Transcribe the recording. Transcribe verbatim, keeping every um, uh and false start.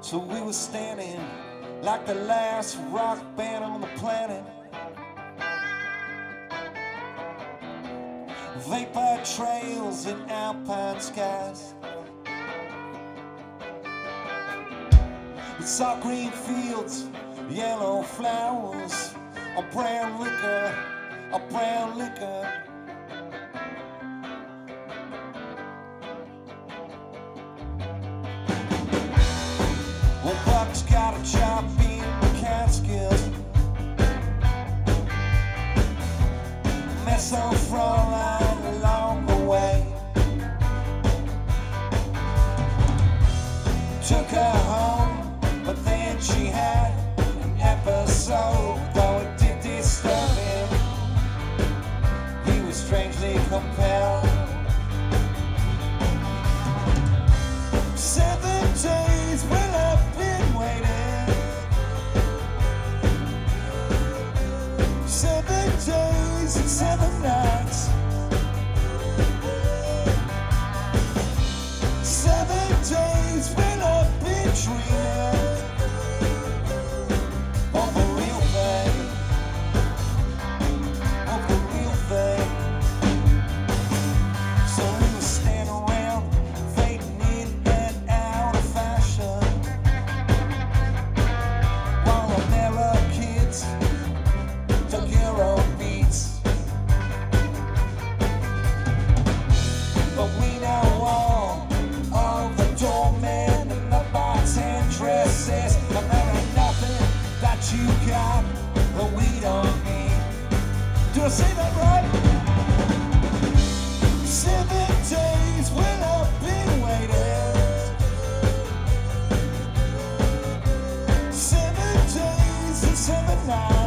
So we were standing like the last rock band on the planet. Vapor trails in alpine skies. We saw green fields, yellow flowers, a brown liquor, a brown liquor. Well, Buck's got a job being the Catskills. Met some Fraulein along the way. Took her home, but then she had an episode. Though it did disturb him, he was strangely compelled. Seven days, well, I've been waiting. Seven days and seven nights. Seven days, well, I've been dreaming of the real thing, of the real thing. So we were standing around, fading in and out of fashion, while the mellow kids took Euro beats. But we know all of the doormen and the bartendresses, and there ain't nothing that you got that we don't need. Do I say that right? Seven days, well, I've been waiting. Seven days and seven nights.